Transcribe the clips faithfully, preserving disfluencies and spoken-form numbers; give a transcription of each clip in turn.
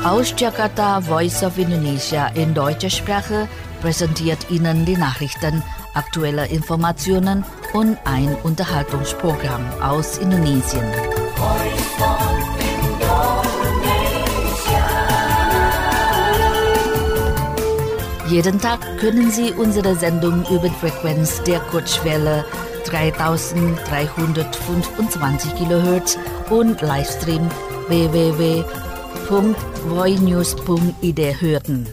Aus Jakarta, Voice of Indonesia in deutscher Sprache präsentiert Ihnen die Nachrichten, aktuelle Informationen und ein Unterhaltungsprogramm aus Indonesien. Jeden Tag können Sie unsere Sendung über die Frequenz der Kurzwelle dreitausenddreihundertfünfundzwanzig Kilohertz und Livestream w w w punkt voinews punkt i d hören.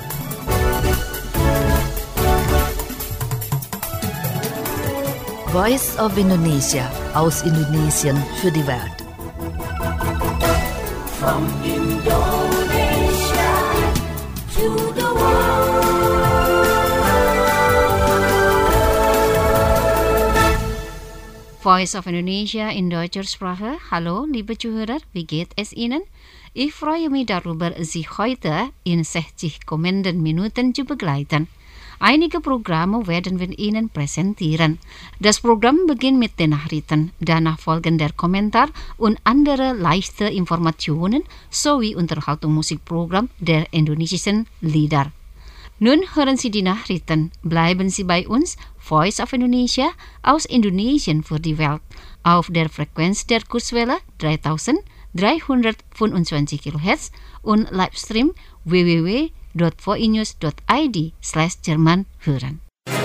Voice of Indonesia aus Indonesien für die Welt. From Indonesia to the Voice of Indonesia in deutscher Sprache. Hallo, liebe Zuhörer, wie geht es Ihnen? Ich freue mich darüber, Sie heute in sechzig kommenden Minuten zu begleiten. Einige Programme werden wir Ihnen präsentieren. Das Programm beginnt mit den Nachrichten, danach folgen der Kommentar und andere leichte Informationen sowie Unterhaltungsmusikprogramm der indonesischen Lieder. Nun hören Sie die Nachrichten. Bleiben Sie bei uns, Voice of Indonesia aus Indonesien für die Welt, auf der Frequenz der Kurzwelle dreitausenddreihundertfünfundzwanzig Kilohertz und Livestream w w w punkt voinews punkt i d slash Jerman hören.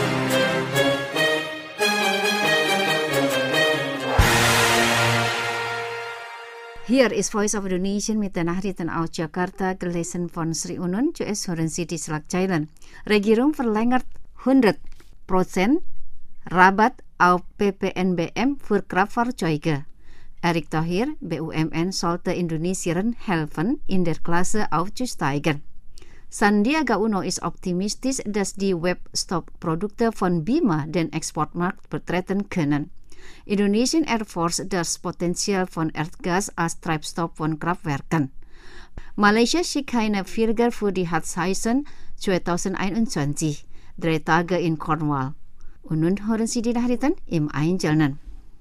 Hier ist Voice of Indonesia mit den Nachrichten aus Jakarta, gelesen von Sri Unun. Zuerst hören Sie die Schlagzeilen. Regierung verlängert hundert Prozent Rabatt auf P P N B M für Kraftfahrzeuge. Erick Thohir, B U M N sollte Indonesiern helfen, in der Klasse aufzusteigen. Sandiaga Uno ist optimistisch, dass die Webstop-Produkte von Bima den Exportmarkt betreten können. Indonesian Air Force das Potenzial von Erdgas als Treibstoff von Kraftwerken. Malaysia schickt keine Flieger für die Hatzsaison zwanzig einundzwanzig. Drei Tage in Cornwall. Und nun hören Sie die Nachrichten im Einzelnen.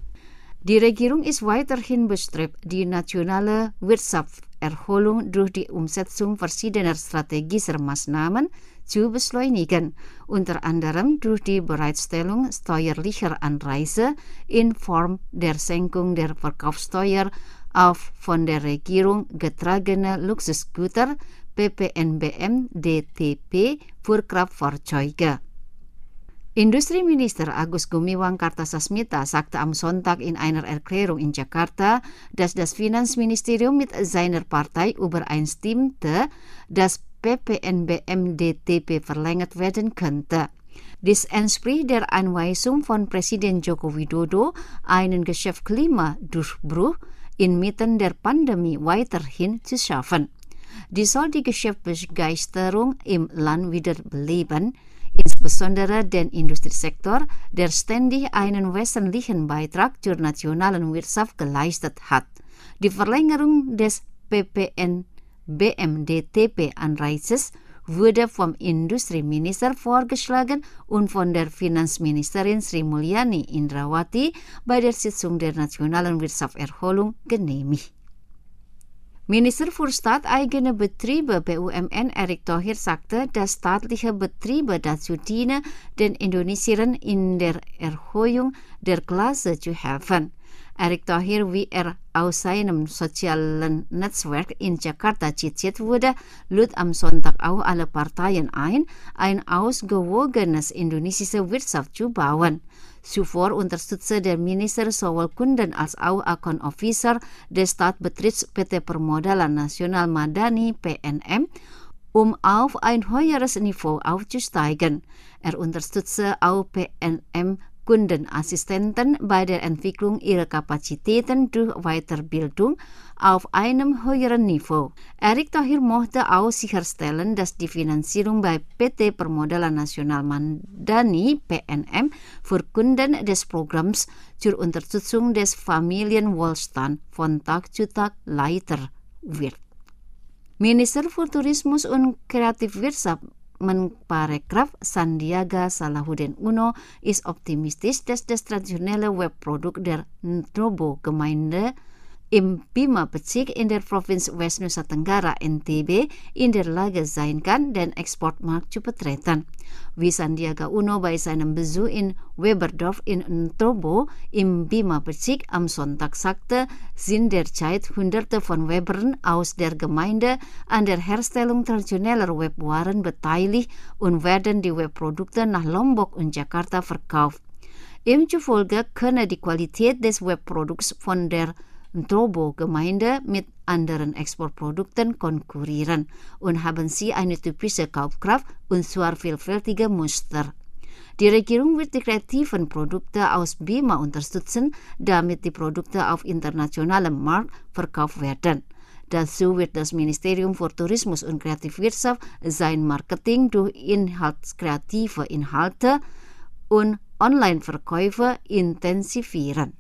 Die Regierung ist weiterhin bestrebt, die nationale Wirtschaftserholung durch die Umsetzung verschiedener strategischer Maßnahmen zu beschleunigen, unter anderem durch die Bereitstellung steuerlicher Anreize in Form der Senkung der Verkaufssteuer auf von der Regierung getragene Luxusgüter P P N B M D T P für Kraftfahrzeuge. Industrieminister Agus Gumiwang Kartasasmita sagte am Sonntag in einer Erklärung in Jakarta, dass das Finanzministerium mit seiner Partei übereinstimmte, dass P P N B M D T P verlängert werden könnte. Dies entspricht der Anweisung von Präsident Joko Widodo, einen Geschäftsklimadurchbruch inmitten der Pandemie weiterhin zu schaffen. Dies soll die Geschäftsbegeisterung im Land wiederbeleben, insbesondere den Industriesektor, der ständig einen wesentlichen Beitrag zur nationalen Wirtschaft geleistet hat. Die Verlängerung des P P N B M D T P-Anreizes wurde vom Industrieminister vorgeschlagen und von der Finanzministerin Sri Mulyani Indrawati bei der Sitzung der Nationalen Wirtschaftserholung genehmigt. Minister für staateigene Betriebe B U M N Erick Thohir sagte, dass staatliche Betriebe dazu dienen, den Indonesiern in der Erhöhung der Klasse zu helfen. Erick Thohir, wie er aus seinem sozialen Netzwerk in Jakarta zitiert wurde, lud am Sonntag auch alle Parteien ein, ein ausgewogenes indonesische Wirtschaft zu bauen. Zuvor unterstützte der Minister sowohl Kunden als auch Account Officer des Staatsbetriebs P T Permodalan Nasional Madani P N M, um auf ein höheres Niveau aufzusteigen. Er unterstützte auch P N M Kundenassistenten bei der Entwicklung ihrer Kapazitäten durch Weiterbildung auf einem höheren Niveau. Erick Thohir möchte auch sicherstellen, dass die Finanzierung bei P T Permodalan Nasional Madani P N M für Kunden des Programms zur Unterstützung des Familienwohlstands von Tag zu Tag leichter wird. Minister für Tourismus und Kreativwirtschaft Menparekraf Sandiaga Salahuddin Uno ist optimistisch, dass das traditionelle Webprodukt der Ntrobo-Gemeinde im Bima Becik in der Provinz West Nusa Tenggara N T B in der Lage sein kann, den Exportmarkt zu betreten. Wie Sandiaga Uno bei seinem Besuch in Weberdorf in Ntrobo im Bima Becik am Sonntag sagte, sind derzeit Hunderte von Webern aus der Gemeinde an der Herstellung traditioneller Webwaren beteiligt und werden die Webprodukte nach Lombok und Jakarta verkauft. Ihm zufolge könne die Qualität des Webprodukts von der Ntrobo-Gemeinde mit anderen Exportprodukten konkurrieren und haben sie eine typische Kaufkraft und zwar vielfältige Muster. Die Regierung wird die kreativen Produkte aus Bima unterstützen, damit die Produkte auf internationalem Markt verkauft werden. Dazu wird das Ministerium für Tourismus und Kreativwirtschaft sein Marketing durch inhaltskreative Inhalte und Online-Verkäufe intensivieren.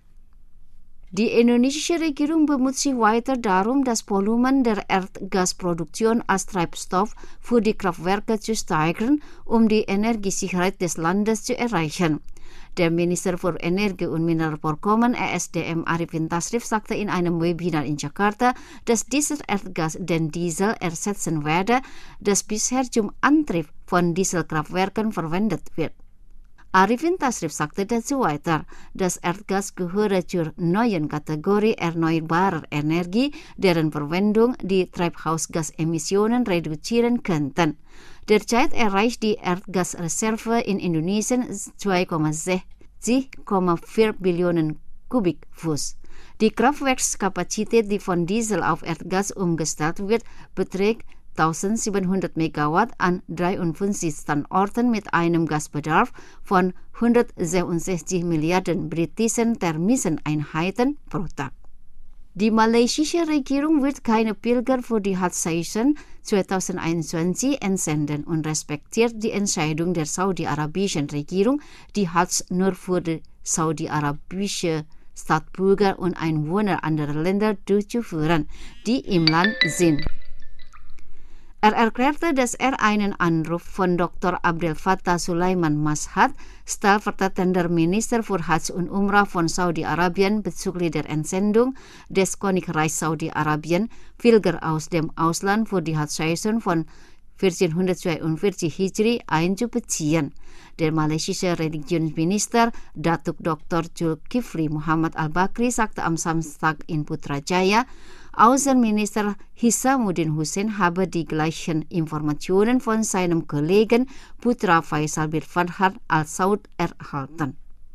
Die indonesische Regierung bemüht sich weiter darum, das Volumen der Erdgasproduktion als Treibstoff für die Kraftwerke zu steigern, um die Energiesicherheit des Landes zu erreichen. Der Minister für Energie und Mineralvorkommen E S D M Arifin Tasrif sagte in einem Webinar in Jakarta, dass dieses Erdgas den Diesel ersetzen werde, das bisher zum Antrieb von Dieselkraftwerken verwendet wird. Arifin Tasrif sagte dazu weiter, das Erdgas gehöre zur neuen Kategorie erneuerbarer Energie, deren Verwendung die Treibhausgasemissionen reduzieren könnten. Derzeit erreicht die Erdgasreserve in Indonesien zwei Komma sechzig Komma vier Billionen Kubikfuß. Die Kraftwerkskapazität, die von Diesel auf Erdgas umgestellt wird, beträgt eintausendsiebenhundert Megawatt an dreiundfünfzig Standorten mit einem Gasbedarf von hundertsechsundsechzig Milliarden britischen thermischen Einheiten pro Tag. Die malaysische Regierung wird keine Pilger für die Hajj-Saison zwanzig einundzwanzig entsenden und respektiert die Entscheidung der saudi-arabischen Regierung, die Hajj nur für die saudi-arabische Staatsbürger und Einwohner anderer Länder durchzuführen, die im Land sind. Er erklärte, dass er einen Anruf von Doktor Abdel Fattah Sulaiman Mashhad, stellvertretender Minister für Hajj und Umrah von Saudi-Arabien bezüglich der Entsendung des Königreichs Saudi-Arabien Pilger aus dem Ausland für die Hajj-Saison von vierzehnhundertzweiundvierzig Hijri einzubeziehen. Der malaysische Religionsminister Datuk Doktor Zulkifli Muhammad Al-Bakri sagte am Samstag in Putrajaya, Außenminister Hishamuddin Hussein habe die gleichen Informationen von seinem Kollegen Putra Faisal bin Farhan Al-Saud erhalten.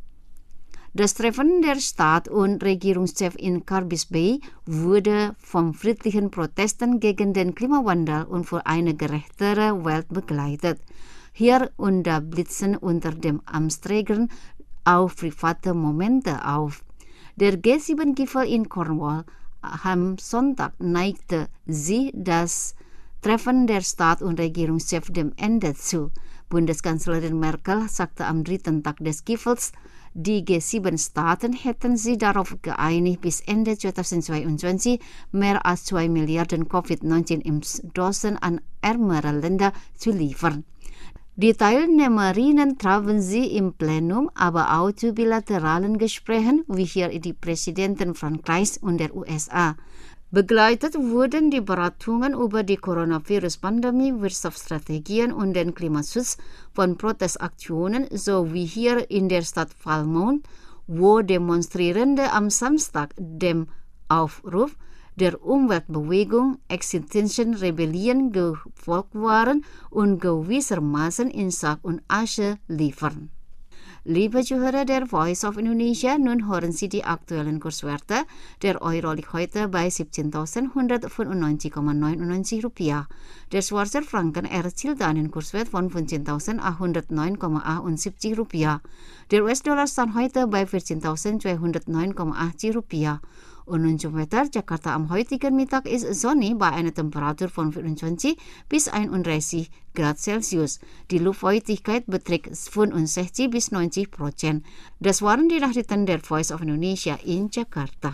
Das Treffen der Staat- und Regierungschef in Carbis Bay wurde von friedlichen Protesten gegen den Klimawandel und für eine gerechtere Welt begleitet. Hier und da blitzen unter dem Amtsträgern auch private Momente auf. Der G sieben Gipfel in Cornwall am Sonntag neigte sie das Treffen der Staat- und Regierungschefs dem Ende zu. Bundeskanzlerin Merkel sagte am dritten Tag des Gipfels, die G sieben Staaten hätten sich darauf geeinigt, bis Ende zweitausendzweiundzwanzig mehr als zwei Milliarden Covid neunzehn-Impfdosen an ärmere Länder zu liefern. Die Teilnehmerinnen trafen sie im Plenum, aber auch zu bilateralen Gesprächen, wie hier die Präsidenten Frankreichs und der U S A. Begleitet wurden die Beratungen über die Coronavirus-Pandemie, Wirtschaftsstrategien und den Klimaschutz von Protestaktionen, so wie hier in der Stadt Falmouth, wo Demonstrierende am Samstag dem Aufruf der Umweltbewegung Extinction Rebellion gefolgt waren und gewissermaßen in Sack und Asche liefern. Liebe Zuhörer der Voice of Indonesia, nun hören Sie die aktuellen Kurswerte. Der Euro liegt heute bei siebzehntausendeinhundertfünfundneunzig Komma neunundneunzig Rupiah. Der Schweizer Franken erzielte einen Kurswert von fünfzehntausendachthundertneun Komma achtundsiebzig Rupiah. Der U S-Dollar stand heute bei vierzehntausendzweihundertneun Komma achtzig Rupiah. Und nun zum Wetter. Jakarta am heutigen Mittag ist sonnig bei einer Temperatur von vierundzwanzig bis einunddreißig Grad Celsius. Die Luftfeuchtigkeit beträgt fünfundsechzig bis neunzig Prozent. Das waren die Nachrichten der Voice of Indonesia in Jakarta.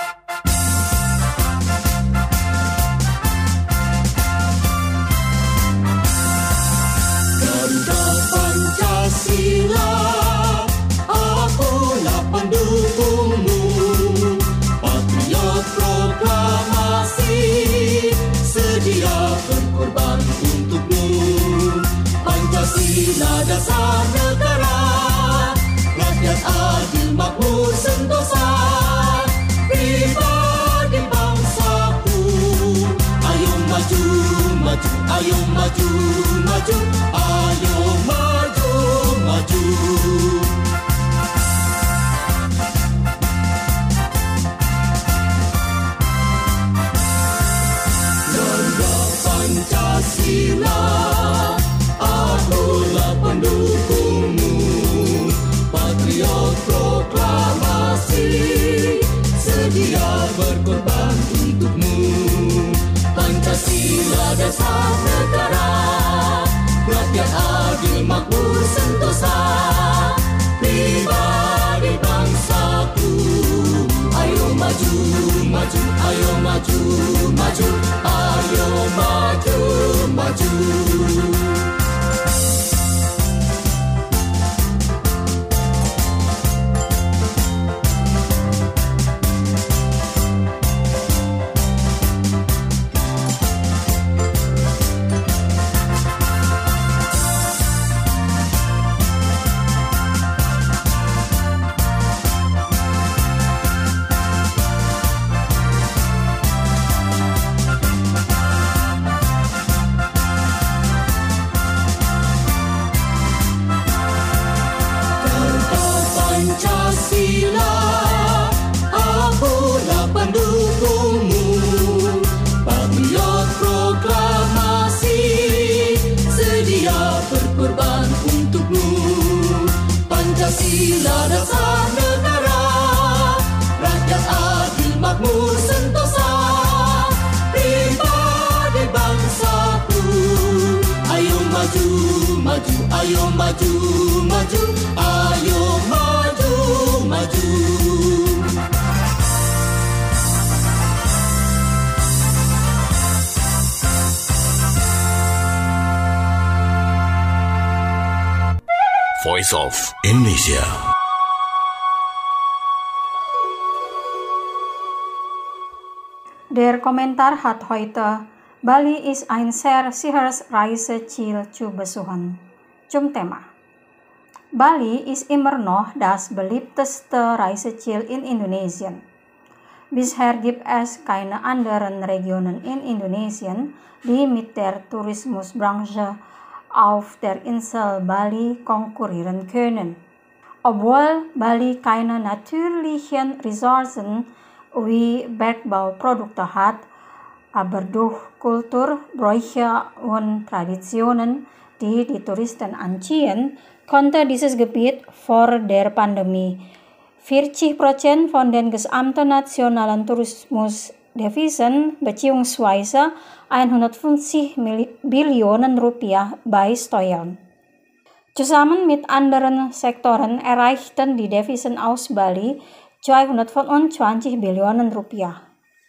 Garuda Pancasila, akulah pendukungmu, patriot pro Pancasila dasar negara, rakyat adil makmur sentosa, pribadi bangsaku. Ayo maju, maju, ayo maju, maju, ayo maju, maju. Pancasila, akulah pendukungmu, patriot proklamasi, sedia berkorban untukmu. Pancasila dasar negara, rakyat adil makmur sentosa, pribadi bangsaku. Ayo maju, maju, ayo maju, maju, ayo maju, maju. Pancasila, akulah pendukungmu, patriot proklamasi, sedia berkorban untukmu. Pancasila dasar negara, rakyat adil makmur sentosa, pribadi bangsaku. Ayo maju, maju, ayo maju, maju, ayo maju, maju. Voice of Indonesia. Der Kommentar hat heute: Bali ist ein sehr sicheres Reiseziel zu besuchen. Zum Thema: Bali ist immer noch das beliebteste Reiseziel in Indonesien. Bisher gibt es keine anderen Regionen in Indonesien, die mit der Tourismusbranche auf der Insel Bali konkurrieren können. Obwohl Bali keine natürlichen Ressourcen wie Bergbauprodukte hat, aber durch Kultur, Bräuche und Traditionen, die die Touristen anziehen, konnte dieses Gebiet vor der Pandemie vierzig Prozent von den gesamten nationalen Tourismusdevisen bzw. hundertfünfzig Billionen Rupiah beisteuern. Zusammen mit anderen Sektoren erreichten die Devisen aus Bali zweihundertfünfundzwanzig Billionen Rupiah.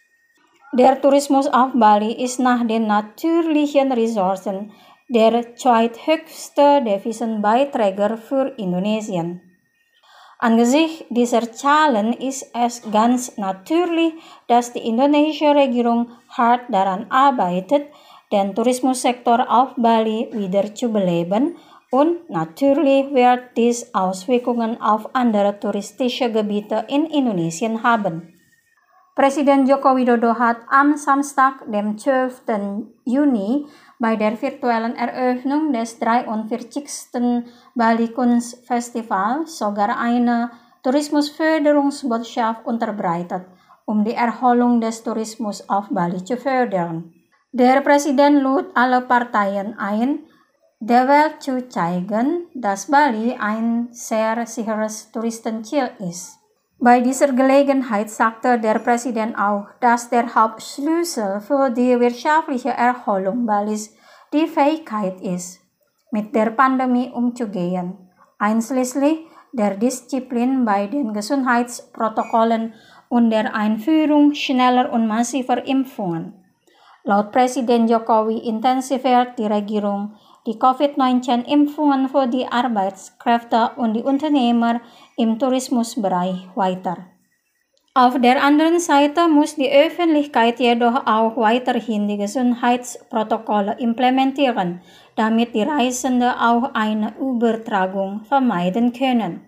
Der Tourismus auf Bali ist nach den natürlichen Ressourcen der zweithöchste Devisenbeiträger für Indonesien. Angesichts dieser Zahlen ist es ganz natürlich, dass die indonesische Regierung hart daran arbeitet, den Tourismussektor auf Bali wieder zu beleben, und natürlich wird dies Auswirkungen auf andere touristische Gebiete in Indonesien haben. Presiden Joko Widodo hat am Samstag, dem zwölften Juni, bei der virtuellen Eröffnung des dreiundvierzigsten Bali Kunstfestival sogar eine Tourismusförderungsbotschaft unterbreitet, um die Erholung des Tourismus auf Bali zu fördern. Der Präsident lud alle Parteien ein, der Welt zu zeigen, dass Bali ein sehr sicheres Touristenziel ist. Bei dieser Gelegenheit sagte der Präsident auch, dass der Hauptschlüssel für die wirtschaftliche Erholung Balis die Fähigkeit ist, mit der Pandemie umzugehen, einschließlich der Disziplin bei den Gesundheitsprotokollen und der Einführung schneller und massiver Impfungen. Laut Präsident Jokowi intensiviert die Regierung die Covid neunzehn-Impfungen für die Arbeitskräfte und die Unternehmer im Tourismusbereich weiter. Auf der anderen Seite muss die Öffentlichkeit jedoch auch weiterhin die Gesundheitsprotokolle implementieren, damit die Reisenden auch eine Übertragung vermeiden können.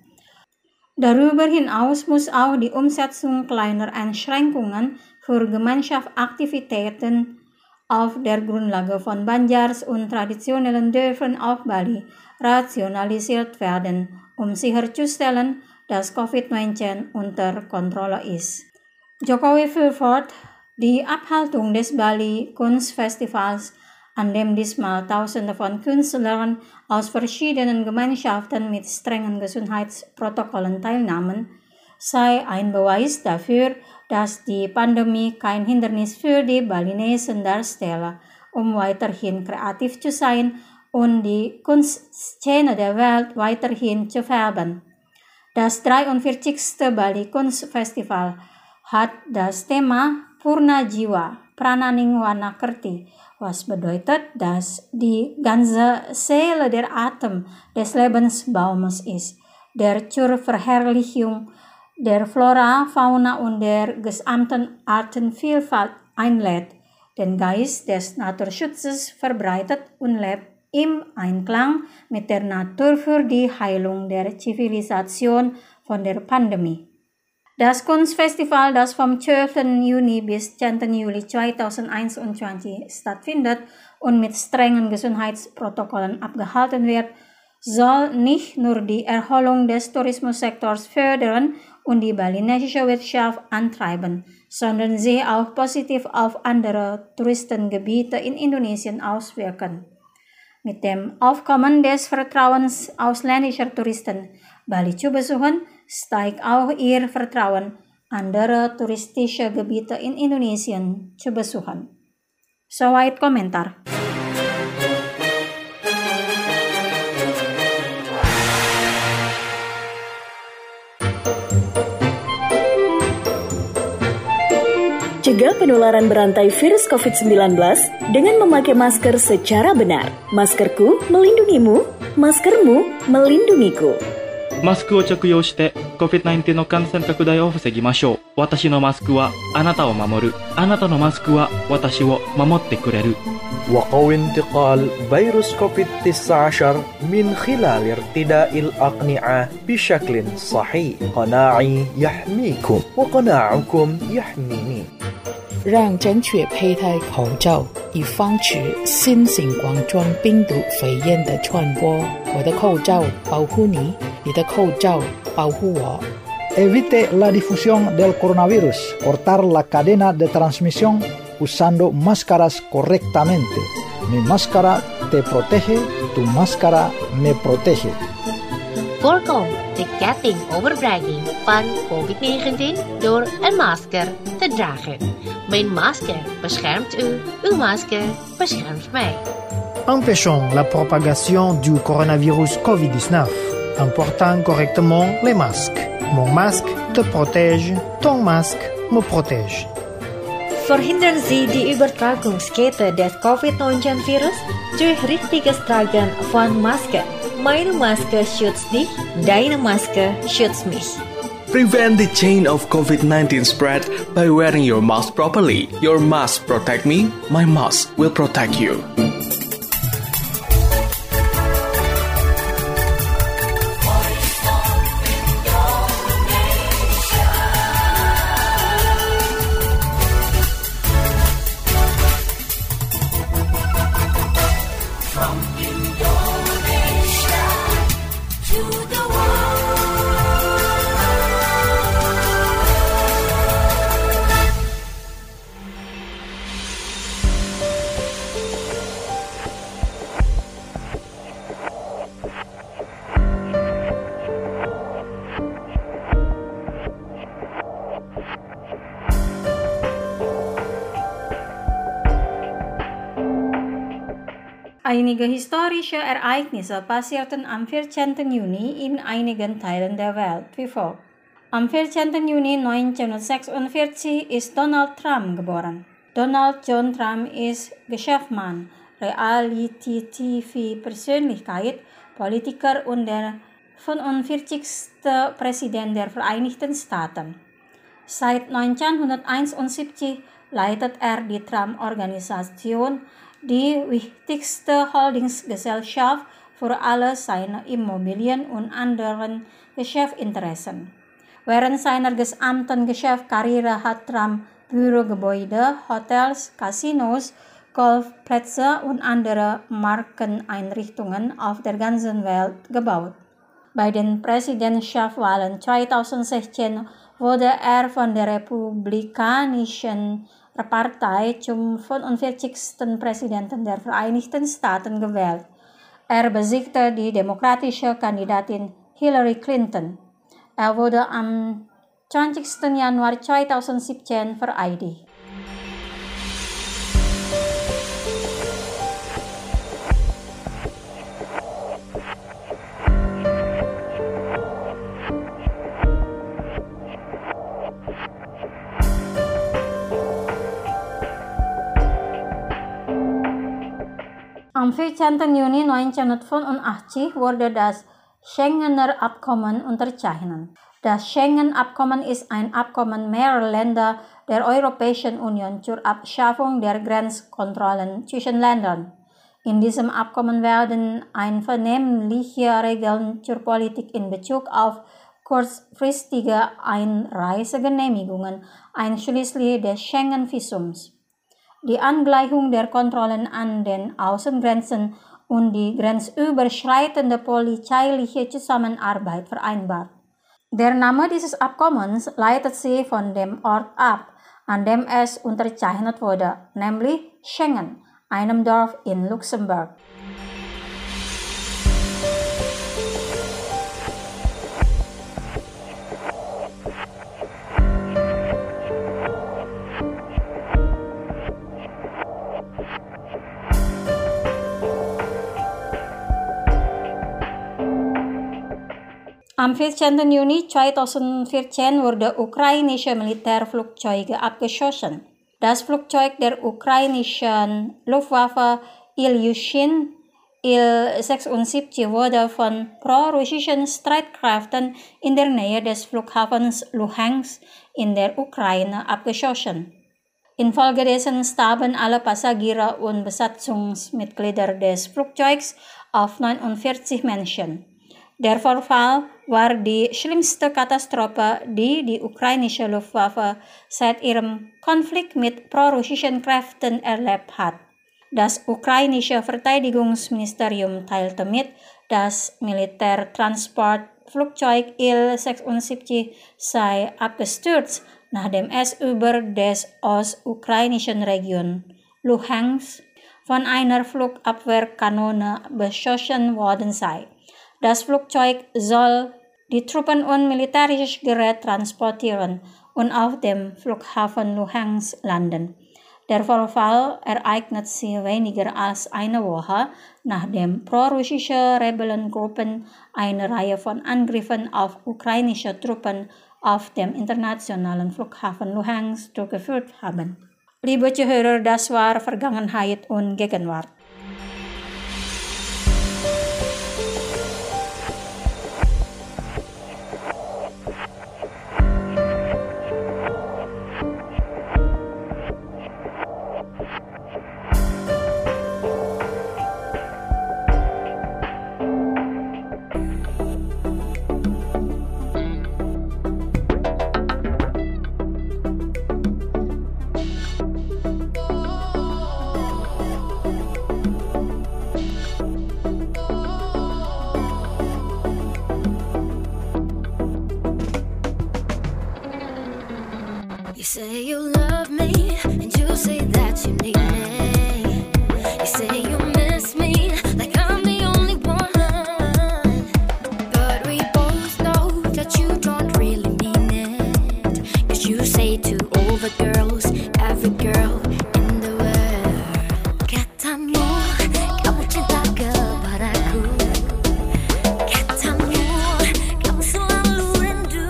Darüber hinaus muss auch die Umsetzung kleiner Einschränkungen für Gemeinschaftsaktivitäten auf der Grundlage von Banjars und traditionellen Dörfern auf Bali rationalisiert werden, um sicherzustellen, dass Covid neunzehn unter Kontrolle ist. Jokowi fuhr fort, die Abhaltung des Bali Kunstfestivals, an dem diesmal Tausende von Künstlern aus verschiedenen Gemeinschaften mit strengen Gesundheitsprotokollen teilnahmen, sei ein Beweis dafür, dass die Pandemie kein Hindernis für die Balinesen darstelle, um weiterhin kreativ zu sein und die Kunstszene der Welt weiterhin zu färben. Das dreiundvierzigste Bali Kunstfestival hat das Thema Purna Jiwa, Prananing Warna Kerti, was bedeutet, dass die ganze Seele der Atem des Lebensbaumes ist, der zur Verherrlichung der Flora, Fauna und der gesamten Artenvielfalt einlädt, den Geist des Naturschutzes verbreitet und lebt im Einklang mit der Natur für die Heilung der Zivilisation von der Pandemie. Das Kunstfestival, das vom zwölften Juni bis zehnten Juli zweitausendeinundzwanzig stattfindet und mit strengen Gesundheitsprotokollen abgehalten wird, soll nicht nur die Erholung des Tourismussektors fördern und die balinesische Wirtschaft antreiben, sondern sich auch positiv auf andere Touristengebiete in Indonesien auswirken. Mit dem Aufkommen des Vertrauens ausländischer Touristen, Bali zu besuchen, steigt auch ihr Vertrauen, andere touristische Gebiete in Indonesien zu besuchen. Soweit Kommentar. Cegah penularan berantai virus covid sembilan belas dengan memakai masker secara benar. Maskerku melindungimu, maskermu melindungiku. マスクを着用して コビッドナインティーン の感染拡大を防ぎましょう。私のマスクはあなたを守る。あなたのマスクは私を守ってくれる。 وقوي انتقال فيروس كوفيد تسعة عشر من خلال ارتداء الأقنعة بشكل صحيح. قناعي يحميكم وقناعكم يحميني. 让正确佩戴口罩，以防止新型冠状病毒肺炎的传播。我的口罩保护你，你的口罩保护我。 Evite la difusión del coronavirus, cortar la cadena de transmisión usando máscaras correctamente. Mi máscara te protege, tu máscara me protege. Voorkom de ketting overbreiding van covid negentien door een masker te dragen. Mijn masker beschermt u, uw masker beschermt mij. Empêchons la propagation du coronavirus covid dix-neuf en portant correctement les masques. Mon masque te protège, ton masque me protège. Verhindern Sie die Übertragungskette des covid neunzehn Virus durch richtiges Tragen von Masken. Meine Maske schützt dich, deine Maske schützt mich. Prevent the chain of covid nineteen spread by wearing your mask properly. Your mask protect me, my mask will protect you. Einige historische Ereignisse passierten am vierzehnten Juni in einigen Teilen der Welt wie folgt. Am vierzehnten Juni neunzehnhundertsechsundvierzig ist Donald Trump geboren. Donald John Trump ist Geschäftsmann, Reality-T V-Persönlichkeit, Politiker und der fünfundvierzigste Präsident der Vereinigten Staaten. Seit neunzehnhunderteinundsiebzig leitet er die Tram-Organisation, die wichtigste Holdingsgesellschaft für alle seine Immobilien und anderen Geschäftsinteressen. Während seiner gesamten Geschäftskarriere hat Tram Bürogebäude, Hotels, Casinos, Golfplätze und andere Markeneinrichtungen auf der ganzen Welt gebaut. Bei den Präsidentschaftswahlen zweitausendsechzehn wurde er von der Republikanischen Partei zum fünfundvierzigsten Präsidenten der Vereinigten Staaten gewählt. Er besiegte die demokratische Kandidatin Hillary Clinton. Er wurde am zwanzigsten Januar zweitausendsiebzehn vereidigt. Am vierzehnten Juni neunzehnhundertfünfundachtzig wurde das Schengener Abkommen unterzeichnet. Das Schengen-Abkommen ist ein Abkommen mehrerer Länder der Europäischen Union zur Abschaffung der Grenzkontrollen zwischen Ländern. In diesem Abkommen werden einvernehmliche Regeln zur Politik in Bezug auf kurzfristige Einreisegenehmigungen, einschließlich des Schengen-Visums, die Angleichung der Kontrollen an den Außengrenzen und die grenzüberschreitende polizeiliche Zusammenarbeit vereinbart. Der Name dieses Abkommens leitet sich von dem Ort ab, an dem es unterzeichnet wurde, nämlich Schengen, einem Dorf in Luxemburg. Am vierzehnten Juni zweitausendvierzehn wurde ukrainische Militärflugzeuge abgeschossen. Das Flugzeug der ukrainischen Luftwaffe Ilyushin Il sechsundsiebzig wurde von pro-russischen Streitkräften in der Nähe des Flughafens Luhansk in der Ukraine abgeschossen. Infolgedessen starben alle Passagiere und Besatzungsmitglieder des Flugzeugs auf neunundvierzig Menschen. Der Vorfall war die schlimmste Katastrophe, die die ukrainische Luftwaffe seit ihrem Konflikt mit pro-russischen Kräften erlebt hat. Das ukrainische Verteidigungsministerium teilte mit, das Militärtransportflugzeug Il sechsundsiebzig sei abgestürzt, nachdem es über des ostukrainischen Region Luhansk von einer Flugabwehrkanone beschossen worden sei. Das Flugzeug soll die Truppen und militärisches Gerät transportieren und auf dem Flughafen Luhansk landen. Der Vorfall ereignet sich weniger als eine Woche, nachdem pro-russische Rebellengruppen eine Reihe von Angriffen auf ukrainische Truppen auf dem internationalen Flughafen Luhansk durchgeführt haben. Liebe Zuhörer, das war Vergangenheit und Gegenwart. You say you love me, and you say that you need me. You say you miss me, like I'm the only one. But we both know that you don't really mean it. 'Cause you say to all the girls, every girl in the world, katamu, kamu cinta kepadaku. Katamu, kamu selalu rindu.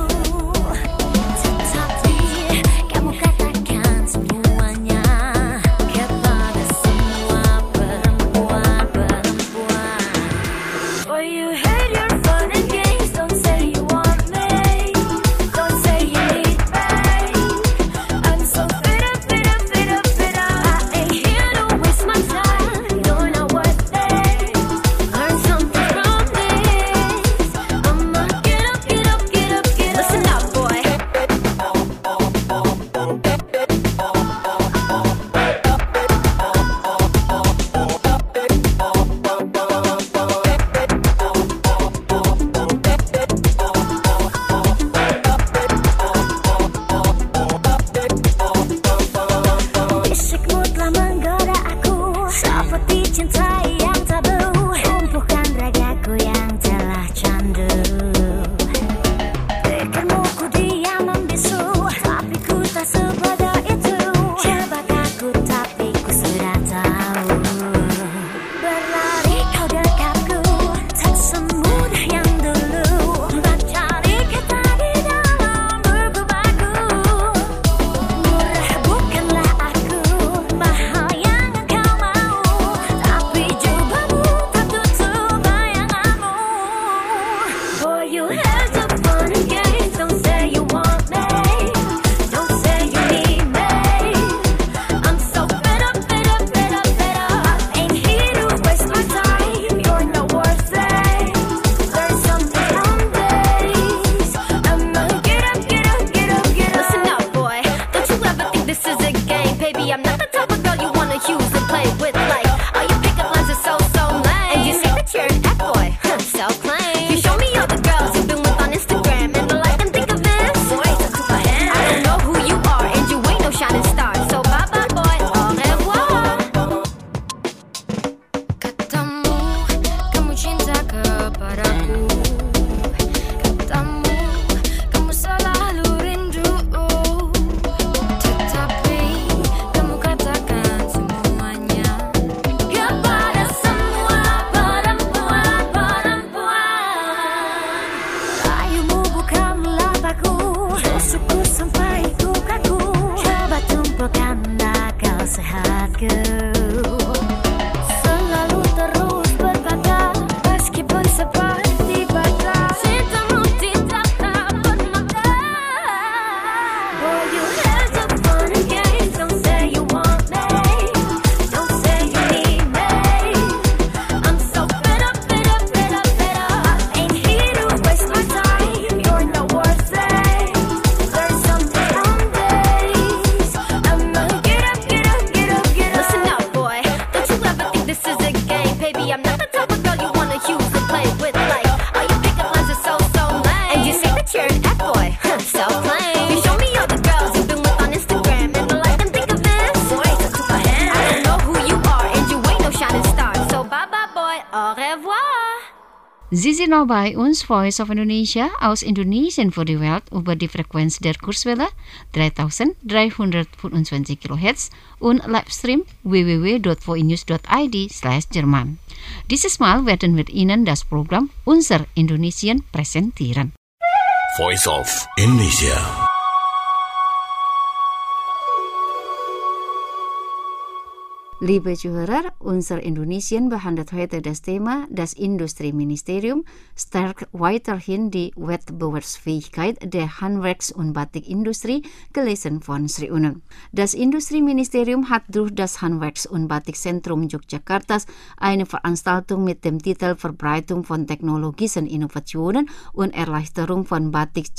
Tetapi kamu katakan semuanya kepada semua perempuan-perempuan. Boy, you hate your fun and games. Don't say you want me. Don't say you need me. you had the fun and games. Don't say you want me. Don't say you need me. I'm so fed up, fed up, fed up, fed up. Ain't here to waste my time. You're not worth it. There's something wrong days. I'ma get up, get up, get up, get up. Listen up, boy. Don't you ever think this is a game, baby? I'm not the type of girl you wanna use and play with. Like all your pickup lines are so so lame. And you say that you're an F-boy, huh? So plain. You show me all the girls you've been with on Instagram, and all I can think of is, boy, to my hand. I don't know who you are, and you ain't no shining star. So bye bye, boy, au revoir. Sie sind noch bei uns, Voice of Indonesia, aus Indonesien für die Welt über die Frequenz der Kurzwelle dreitausenddreihundertfünfundzwanzig Kilohertz und Livestream w w w dot voinews dot i d slash Jerman. Dieses Mal werden wir Ihnen das Programm Unser Indonesien präsentieren. Voice of Indonesia. Liebe Zuhörer, unser Indonesien behandelt heute das Thema, das Industrieministerium stärkt weiterhin die Wettbewerbsfähigkeit der Handwerks- und Batikindustrie, gelesen von Sri Uneng. Das Industrieministerium hat durch das Handwerks- und Batikzentrum Yogyakartas eine Veranstaltung mit dem Titel Verbreitung von technologischen Innovationen und Erleichterung von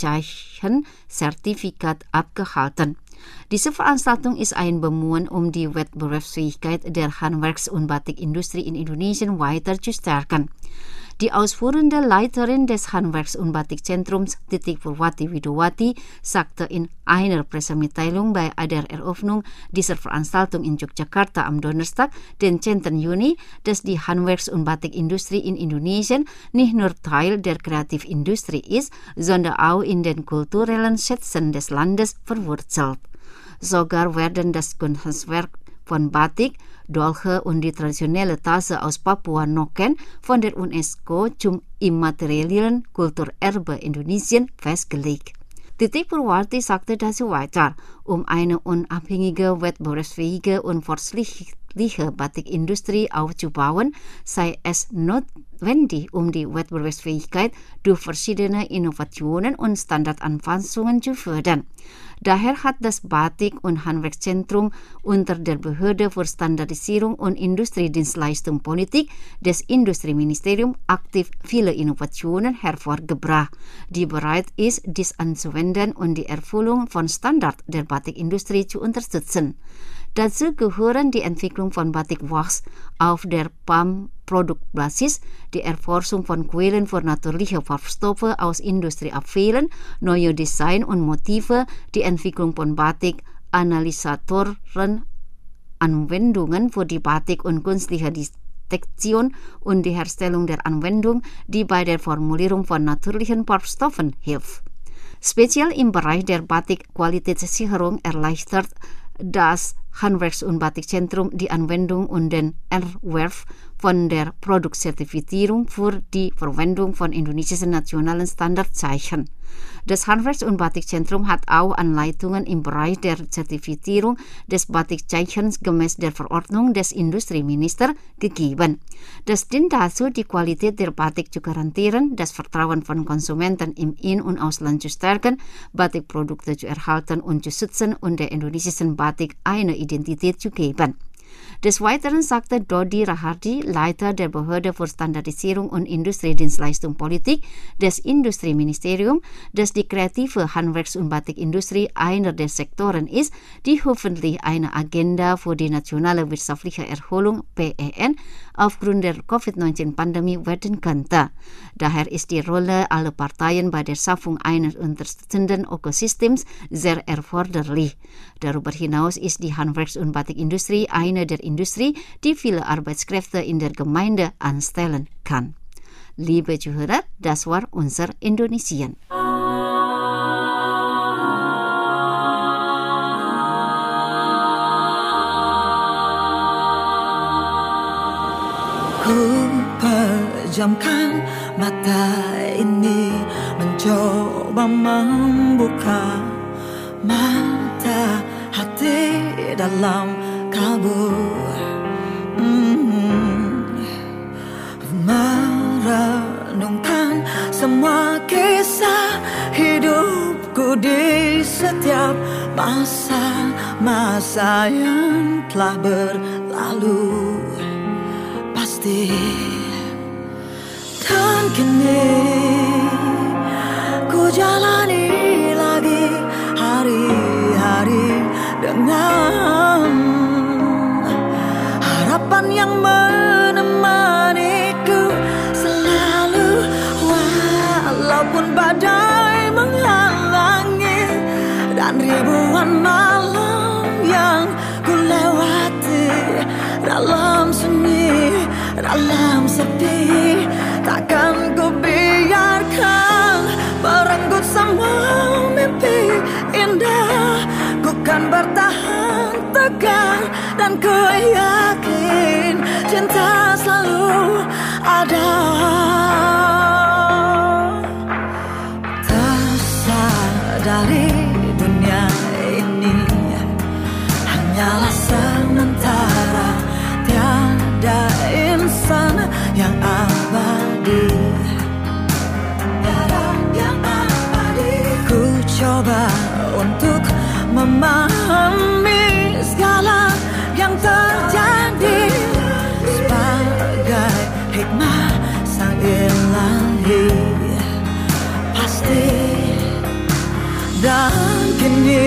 Batikzeichen-Zertifikat abgehalten. Diese Veranstaltung ist ein Bemühen, um die Wettbewerbsfähigkeit der Handwerks- und Batikindustrie in Indonesien weiter zu stärken. Die ausführende Leiterin des Handwerks- und Batikzentrums, Titik Purwati Widowati, sagte in einer Pressemitteilung bei der Eröffnung dieser Veranstaltung in Yogyakarta am Donnerstag, den zehnten Juni, dass die Handwerks- und Batikindustrie in Indonesien nicht nur Teil der Kreativindustrie ist, sondern auch in den kulturellen Schätzen des Landes verwurzelt. Sogar werden das Kunstwerk von Batik, Dolche und die traditionelle Tasse aus Papua Noken von der UNESCO zum immateriellen Kulturerbe Indonesien festgelegt. Titik Purwati sagte dazu weiter, um eine unabhängige, wettbewerbsfähige und fortschrittliche Batikindustrie aufzubauen, sei es notwendig, um die Wettbewerbsfähigkeit durch verschiedene Innovationen und Standardanpassungen zu fördern. Daher hat das Batik- und Handwerkszentrum unter der Behörde für Standardisierung und Industriedienstleistung Politik des Industrieministeriums aktiv viele Innovationen hervorgebracht, die bereit ist, dies anzuwenden und die Erfüllung von Standards der Batikindustrie zu unterstützen. Dazu gehören die Entwicklung von Batikwachs auf der Palmproduktbasis, die Erforschung von Quellen für natürliche Farbstoffe aus Industrieabfällen, neue Design und Motive, die Entwicklung von Batik-Analysatoren, Anwendungen für die Batik und künstliche Detektion und die Herstellung der Anwendung, die bei der Formulierung von natürlichen Farbstoffen hilft. Speziell im Bereich der Batik-Qualitätssicherung erleichtert das Handwerks- und Batikzentrum die Anwendung und den Erwerb von der Produktzertifizierung für die Verwendung von indonesischen nationalen Standardzeichen. Das Handwerks- und Batikzentrum hat auch Anleitungen im Bereich der Zertifizierung des Batikzeichens gemäß der Verordnung des Industrieministers gegeben. Das dient dazu, die Qualität der Batik zu garantieren, das Vertrauen von Konsumenten im In- und Ausland zu stärken, Batikprodukte zu erhalten und zu schützen und der indonesischen Batik eine Identität zu geben. Des Weiteren sagte Dodi Rahardi, Leiter der Behörde für Standardisierung und Industriedienstleistung Politik des Industrieministeriums, dass die kreative Handwerks- und Batikindustrie einer der Sektoren ist, die hoffentlich eine Agenda für die nationale wirtschaftliche Erholung P E N aufgrund der Covid neunzehn Pandemie werden könnte. Daher ist die Rolle aller Parteien bei der Schaffung eines unterstützenden Ökosystems sehr erforderlich. Darüber hinaus ist die Handwerks- und Batikindustrie eine der Industrie, die viele Arbeitskräfte in der Gemeinde anstellen kann. Liebe Zuhörer, das war unser Indonesien. Ku pejamkan mata ini mencoba membuka mata hati dalam kalbu, mm, merenungkan semua kisah hidupku di setiap masa-masa yang telah berlalu pasti. Dan kini ku jalani lagi hari-hari dengan harapan yang menemaniku selalu, walaupun badai menghalangi dan ribuan malam yang ku lewati dalam sunyi, dalam sepi. Takkan ku biarkan merenggut semua mimpi indah. Ku kan bertahan tegar dan ku yakin cinta selalu ada. Tersadari dunia ini hanyalah sementara, tiada insan yang abadi, tiada yang abadi. Ku coba untuk memahami segala yang terjadi sebagai hikmah sang ilahi pasti. Dan kini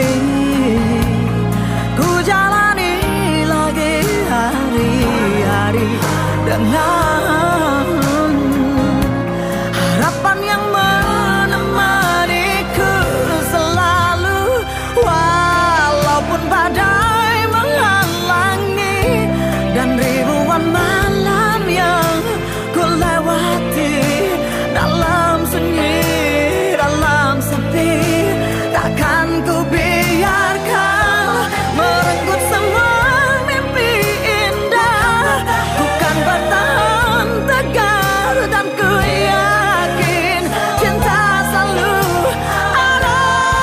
ku jalani lagi hari-hari dengan harapan yang menemaniku selalu, walaupun badai menghalangi dan ribuan malam yang ku lewati dalam sunyi, dalam sepi. Takkan ku biarkan merenggut semua mimpi indah. Ku kan bertahan tegar dan ku yakin cinta selalu ada.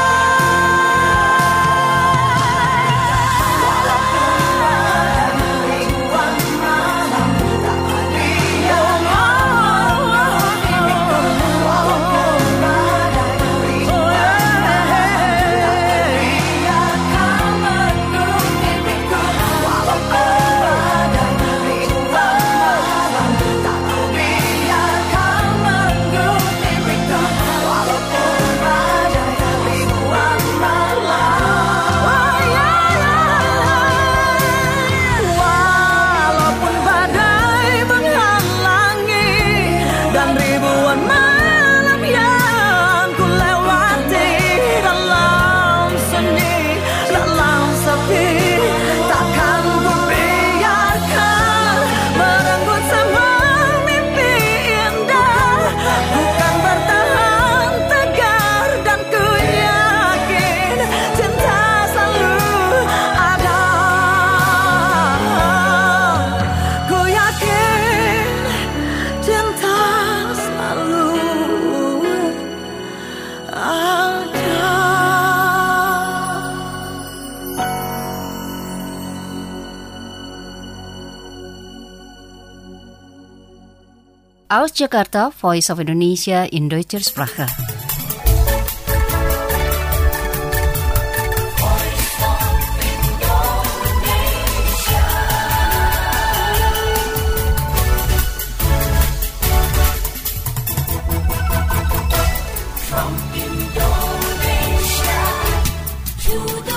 Walaupun badai menghalangi dan ribuan malam yang ku lewati dalam sunyi, dalam sepi. Takkan ku biarkan merenggut semua mimpi indah. Ku kan bertahan tegar dan ku yakin cinta selalu ada. Ku yakin cinta selalu ada. Aus Jakarta, Voice of Indonesia in Deutscher Sprache. From Indonesia to the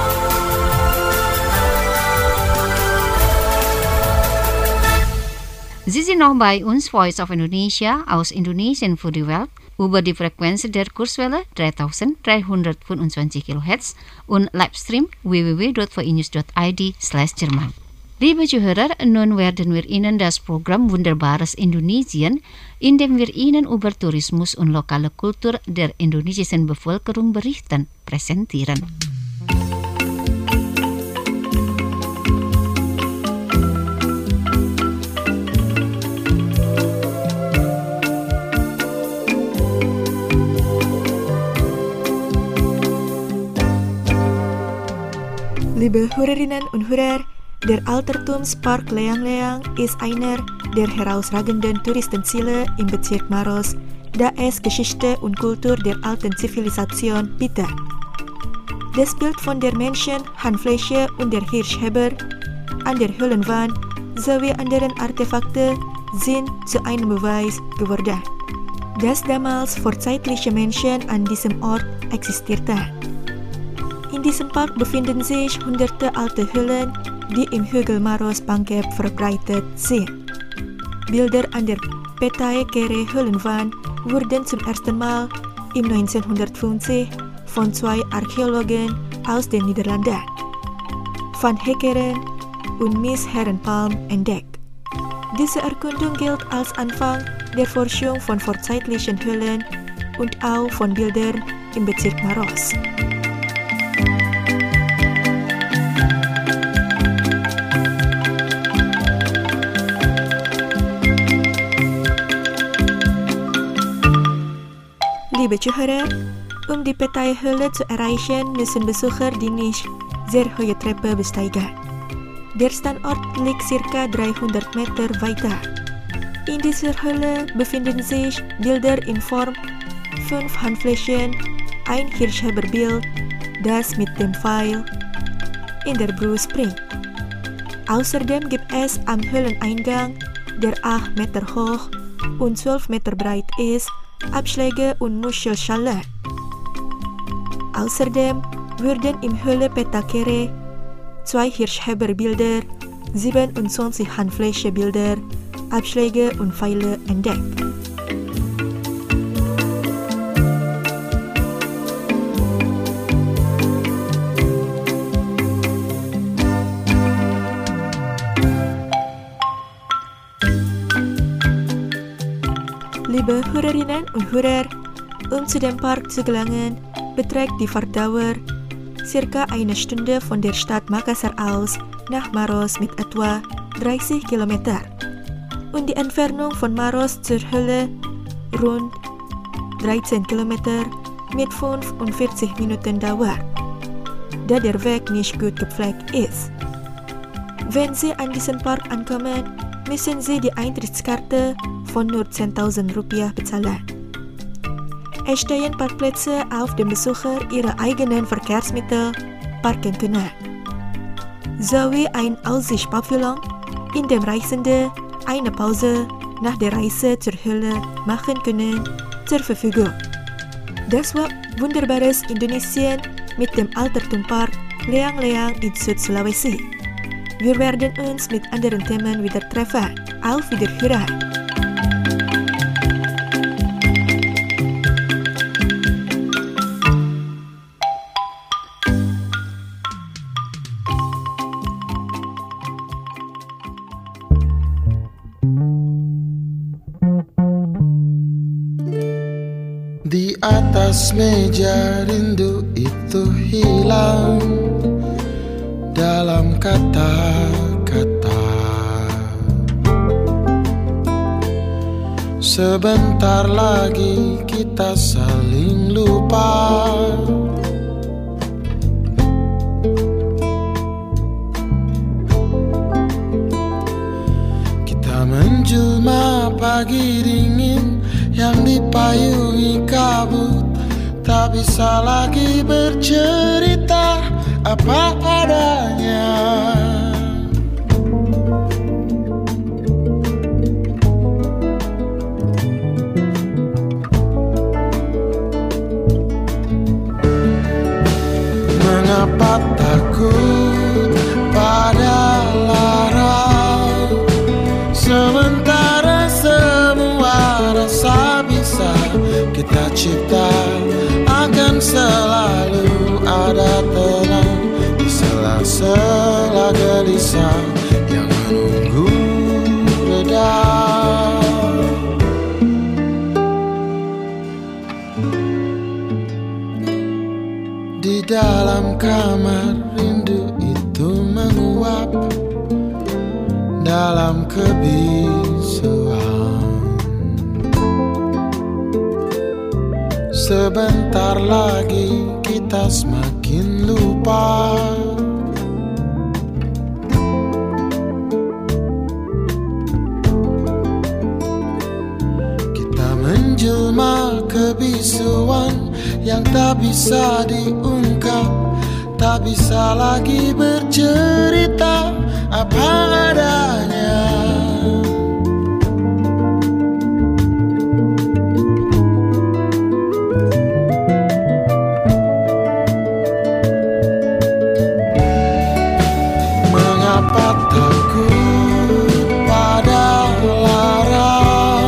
Sie sind noch bei uns, Voice of Indonesia, aus Indonesien für die Welt, über die Frequenz der Kurzwelle dreitausenddreihundertfünfundzwanzig Kilohertz und Livestream w w w punkt v i news punkt i d slash Jerman. Liebe Zuhörer, nun werden wir Ihnen das Programm Wunderbares Indonesien, in dem wir Ihnen über Tourismus und lokale Kultur der indonesischen Bevölkerung berichten, präsentieren. Liebe Hörerinnen und Hörer, der Altertumspark Leang-Leang ist einer der herausragenden Touristenziele im Bezirk Maros, da es Geschichte und Kultur der alten Zivilisation bietet. Das Bild von der Menschen, Handfläche und der Hirschheber an der Höhlenwand sowie anderen Artefakte sind zu einem Beweis geworden, dass damals vorzeitliche Menschen an diesem Ort existierten. In diesem Park befinden sich hunderte alte Höhlen, die im Hügel Maros Bangkep verbreitet sind. Bilder an der Petai Kere Höhlenwand wurden zum ersten Mal im neunzehnhundertfünfzig von zwei Archäologen aus den Niederlanden, Van Heckeren und Miss Herrenpalm, entdeckt. Diese Erkundung gilt als Anfang der Forschung von vorzeitlichen Höhlen und auch von Bildern im Bezirk Maros. Liebe Zuhörer, um die Petai-Höhle zu erreichen, müssen Besucher die nicht sehr hohe Treppe besteigen. Der Standort liegt ca. dreihundert Meter weiter. In dieser Höhle befinden sich Bilder in Form fünf Handflächen, ein Hirschheberbild, das mit dem Pfeil in der Brust springt. Außerdem gibt es am Höhleneingang, der acht Meter hoch und zwölf Meter breit ist, Abschläge und Muschelschalen. Außerdem wurden im Höhle Petai Kere zwei Hirschheberbilder, siebenundzwanzig Handflächebilder, Abschläge und Pfeile entdeckt. Liebe Hörerinnen und Hörer, um zu dem Park zu gelangen, beträgt die Fahrtdauer circa eine Stunde von der Stadt Makassar aus nach Maros mit etwa dreißig Kilometer und die Entfernung von Maros zur Höhle rund dreizehn Kilometer mit fünfundvierzig Minuten dauert, da der Weg nicht gut gepflegt ist. Wenn Sie an diesem Park ankommen, müssen Sie die Eintrittskarte von nur zehntausend Rupiah bezahlen. Es stehen Parkplätze, auf dem Besucher ihre eigenen Verkehrsmittel parken können, sowie ein Aussichtspavillon, in dem Reisende eine Pause nach der Reise zur Höhle machen können, zur Verfügung. Das war wunderbares Indonesien mit dem Altertumpark Leang-Leang in Süd-Sulawesi. Wir werden uns mit anderen Themen wieder treffen. Auf Wiederhören! Di atas meja rindu itu hilang dalam kata-kata. Sebentar lagi kita saling lupa. Kita menjelma pagi dingin yang dipayungi kabut, tak bisa lagi bercerita apa adanya. Mengapa takut pada lara, sementara semua rasa bisa kita cipta akan selalu ada tenang di sela-sela gelisah yang menunggu reda. Di dalam kamar rindu itu menguap dalam kebisuan. Sebentar lagi kita semakin lupa. Kita menjelma kebisuan yang tak bisa diungkap tak bisa lagi bercerita apa adanya. Mengapa takut pada lara,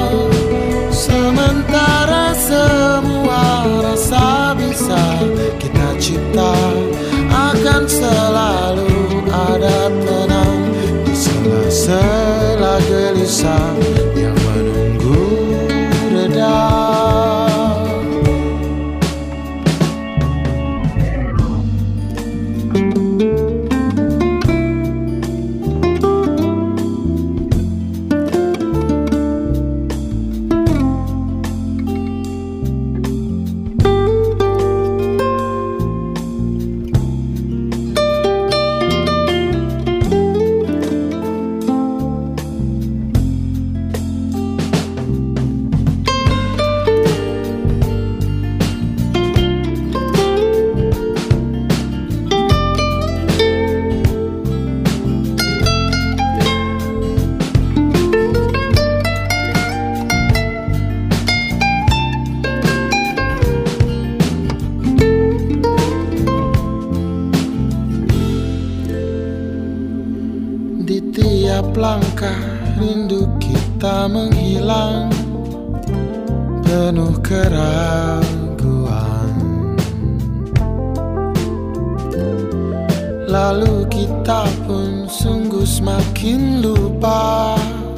sementara semua rasa bisa kita cipta, akan selalu ada tenang di sela-sela gelisah yang menunggu reda. Langkah rindu kita menghilang, penuh keraguan. Lalu kita pun sungguh semakin lupa.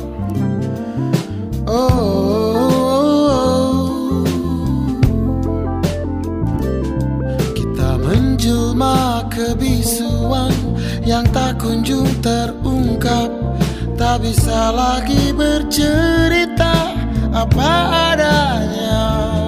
Oh, oh, oh. Kita menjelma kebisuan yang tak kunjung terungkap, tak bisa lagi bercerita apa adanya.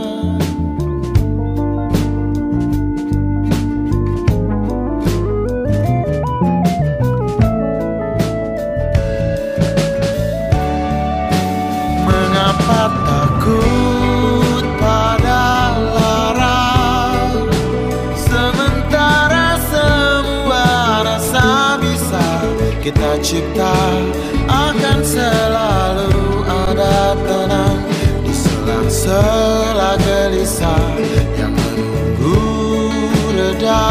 Mengapa takut pada lara, sementara semua rasa bisa kita cipta, akan selalu ada tenang di sela-sela gelisah yang menunggu reda.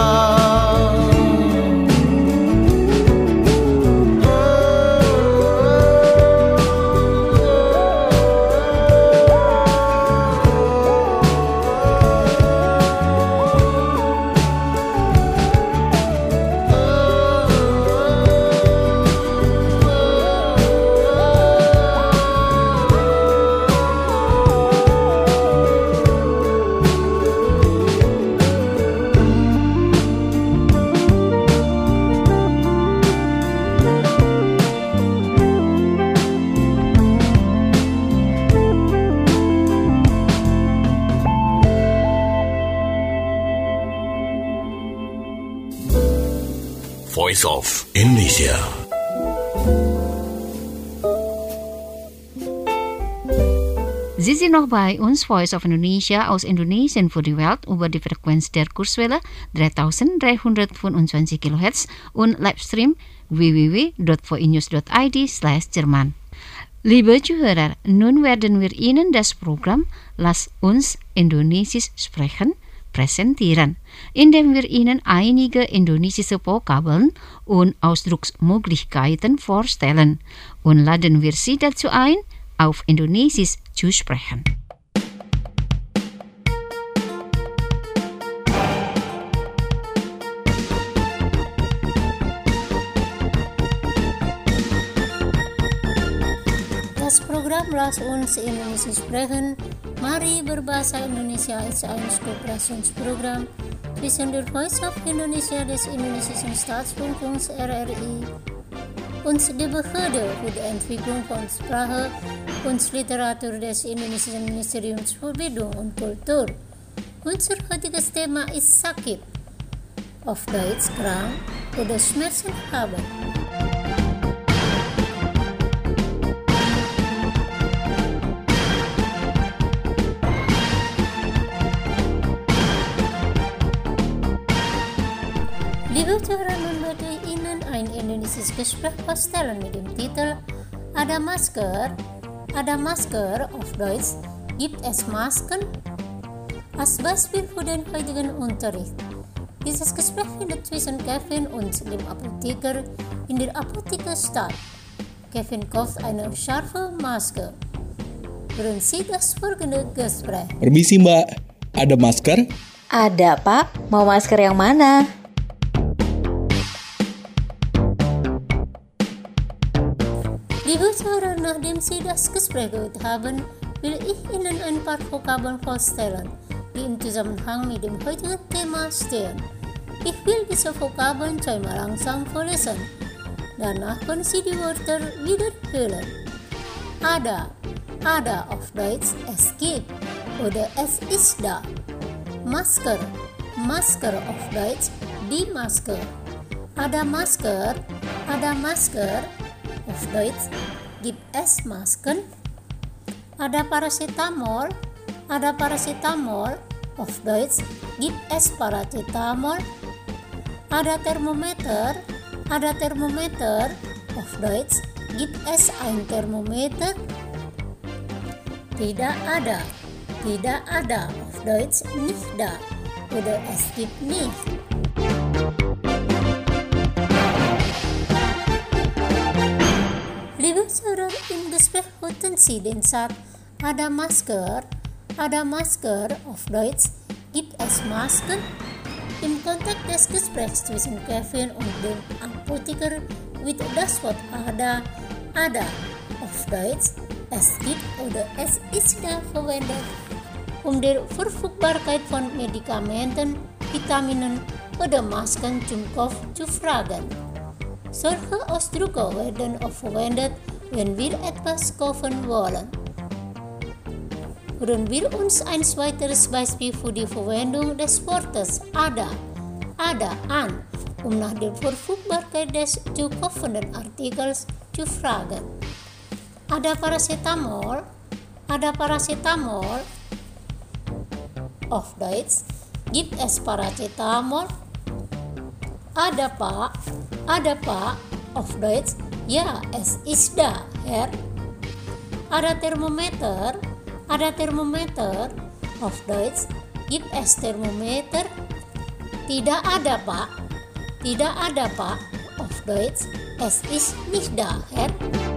Voice of Indonesia. Sie sind noch bei uns, Voice of Indonesia aus Indonesien für die Welt über die Frequenz der Kurzwelle dreitausenddreihundertfünfundzwanzig Kilohertz und Livestream w w w punkt voinews punkt i d slash Jerman. Liebe Zuhörer, nun werden wir Ihnen das Programm Lass uns Indonesisch sprechen präsentieren, indem wir Ihnen einige indonesische Vokabeln und Ausdrucksmöglichkeiten vorstellen und laden wir Sie dazu ein, auf Indonesisch zu sprechen. Das Programm Lass uns Indonesisch sprechen, Mari berbahasa Indonesia ist ein Kooperationsprogramm zwischen der Voice of Indonesia des Indonesischen Staatsrundfunks R R I und der Behörde für die Entwicklung von Sprache und Literatur des Indonesischen Ministeriums für Bildung und Kultur. Unser heutiges Thema ist Sakit, auf Deutsch krank oder Schmerzen haben. cara membedakan Ihnen ein indonesisches Gespräch vorstellen mit dem Titel Ada Masker? Ada Masker auf Deutsch, gibt es Masken? Als Beispiel für den heutigen Unterricht. Dieses Gespräch findet zwischen Kevin und dem Apotheker in der Apotheke statt. Kevin kauft eine scharfe Maske. Hören Sie das folgende Gespräch. Permisi Mbak, ada masker? Ada Pak, mau masker yang mana? Liebe Zuhörer, nachdem Sie das Gespräch gehört haben, will ich Ihnen ein paar Vokabeln vorstellen, die im Zusammenhang mit dem heutigen Thema stehen. Ich will diese Vokabeln zweimal langsam vorlesen. Danach können Sie die Wörter wiederholen. Ada, ada auf Deutsch es gibt oder es ist da. Masker, Masker auf Deutsch die Maske. Ada Masker, ada Masker. Auf Deutsch gibt es Masken. Ada Paracetamol, ada Paracetamol. Auf Deutsch gibt es Paracetamol. Ada Thermometer, ada Thermometer. Auf Deutsch gibt es ein Thermometer. Tidak ada, tidak ada. Auf Deutsch nicht da oder es gibt nicht. Liebe Zuhörer, im Gespräch hörten Sie den Satz ada Masker, ada Masker, auf Deutsch gibt es Masken. Im Kontext des Gesprächs zwischen Kevin und dem Apotheker wird das Wort ada, ada, auf Deutsch es gibt oder es ist da verwendet, um die Verfügbarkeit von Medikamenten, Vitaminen oder Masken zum Kauf zu fragen. Solche Ausdrücke werden oft verwendet, wenn wir etwas kaufen wollen. Hören wir uns ein weiteres Beispiel für die Verwendung des Wortes ada, ada an, um nach der Verfügbarkeit des zu kaufenden Artikels zu fragen. Ada Paracetamol, ada Paracetamol. Auf Deutsch, gibt es Paracetamol? Ada Pak, ada Pak. Auf Deutsch, ja, es ist da, Herr. Ada Thermometer, ada Thermometer. Auf Deutsch, gibt es Thermometer? Tidak ada Pak, tidak ada Pak. Auf Deutsch, es ist nicht da, Herr.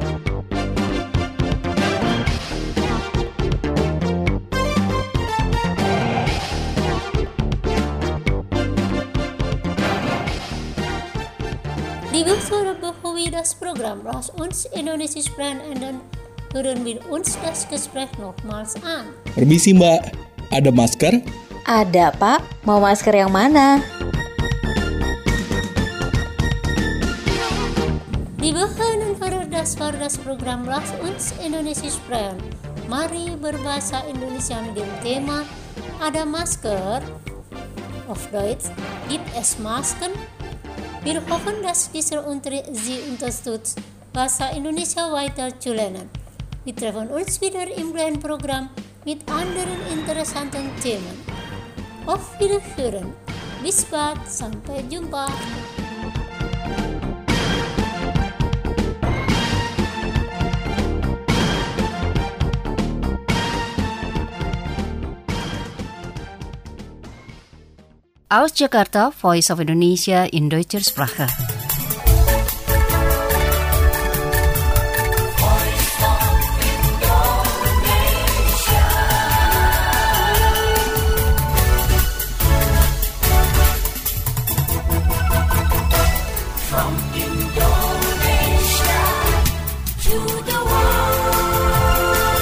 Liebe Zuhörer, bevor wir das Programm Lass uns Indonesisch sprechen enden, hören wir uns das Gespräch nochmals an. Permisi Mbak, ada masker? Ada Pak, mau masker yang mana? Liebe Hörerinnen und Hörer, das war das Programm Lass uns Indonesisch sprechen. Mari berbahasa Indonesia mit dem Thema Ada Masker. Auf Deutsch, gibt es Masken? Wir hoffen, dass dieser Unterricht Sie unterstützt, Bahasa Indonesia weiter zu lernen. Wir treffen uns wieder im gleichen Programm mit anderen interessanten Themen. Auf Wiederhören. Bis bald. Sampai jumpa. Aus Jakarta, Voice of Indonesia in deutscher Sprache. From Indonesia to the world.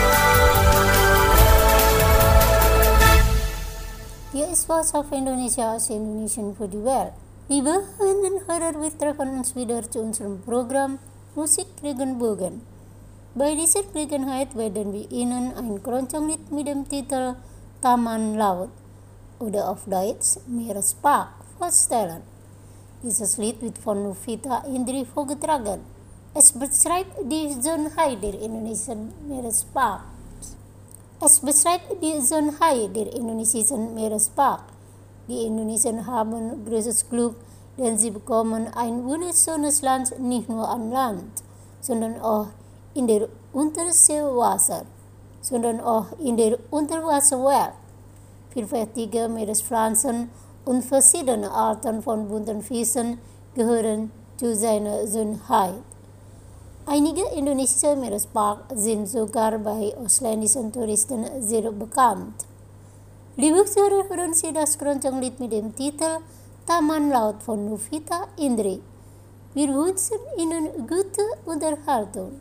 Hier ist Voice of Indonesia aus Indonesian für die Welt. Liebe Hörerinnen und Hörer, wir treffen uns wieder zu unserem Programm Musik Regenbogen. Bei dieser Gelegenheit werden wir Ihnen ein Keronconglied mit dem Titel Taman Laut oder auf Deutsch Meerespark vorstellen. Dieses Lied wird von Novita Indri vorgetragen. Es beschreibt die Schönheit der indonesischen Meerespark. Es beschreibt die Schönheit der indonesischen Meerespark. Die Indonesier haben großes Glück, denn sie bekommen ein wunderschönes Land nicht nur an Land, sondern auch in der Unterseewasser, sondern auch in der Unterwasserwelt. Vielfältige Meerespflanzen und verschiedene Arten von bunten Fischen gehören zu seiner Schönheit. Einige indonesische Meeresparks sind sogar bei ausländischen Touristen sehr bekannt. Liebe Zuhörer, hören Sie das Keroncong-Lied mit dem Titel Taman Laut von Novita Indri. Wir wünschen Ihnen gute Unterhaltung.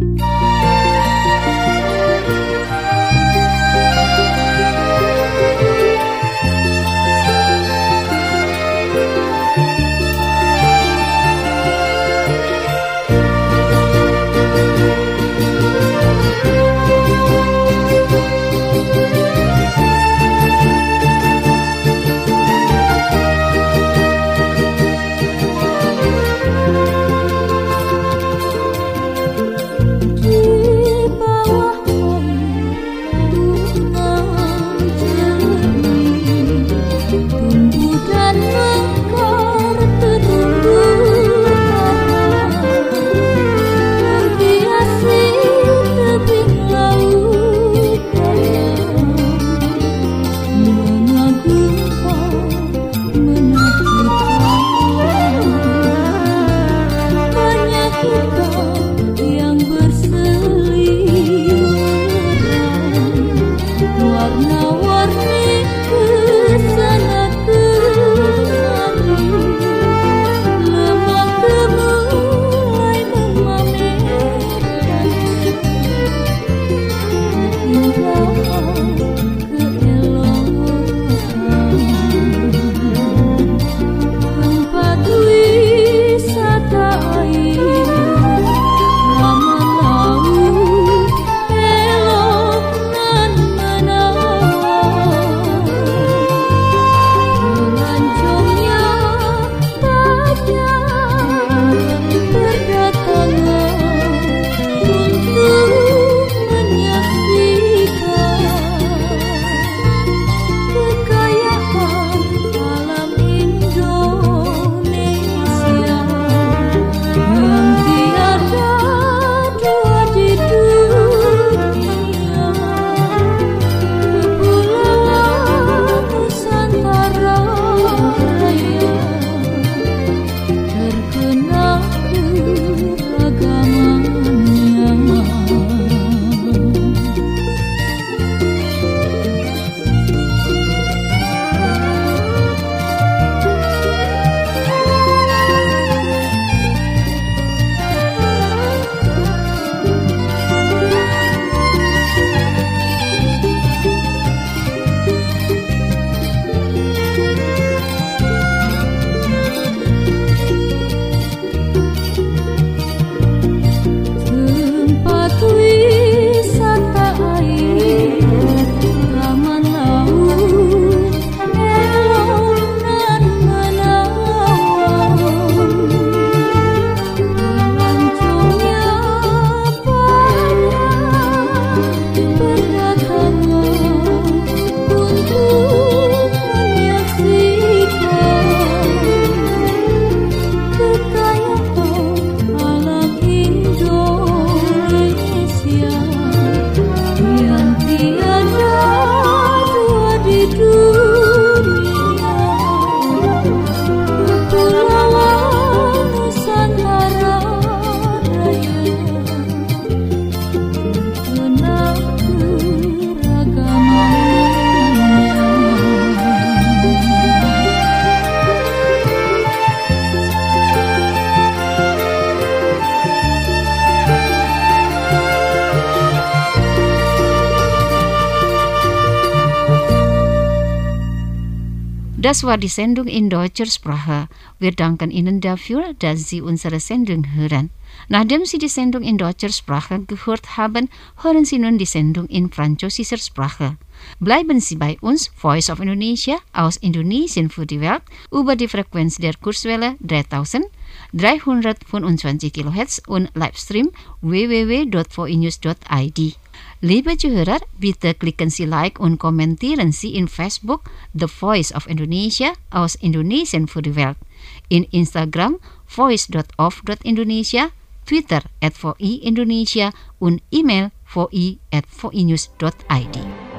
Das war die Sendung in deutscher Sprache. Wir danken Ihnen dafür, dass Sie unsere Sendung hören. Nachdem Sie die Sendung in deutscher Sprache gehört haben, hören Sie nun die Sendung in französischer Sprache. Bleiben Sie bei uns, Voice of Indonesia, aus Indonesien für die Welt, über die Frequenz der Kurzwelle dreitausenddreihundertfünfundzwanzig Kilohertz und Livestream w w w punkt voinews punkt i d. Liebe Zuhörer, bitte klicken Sie Like und kommentieren Sie in Facebook The Voice of Indonesia aus Indonesien für die Welt. In Instagram voice dot of dot indonesia, Twitter at voi Indonesia, und E-Mail voi at voinews dot id.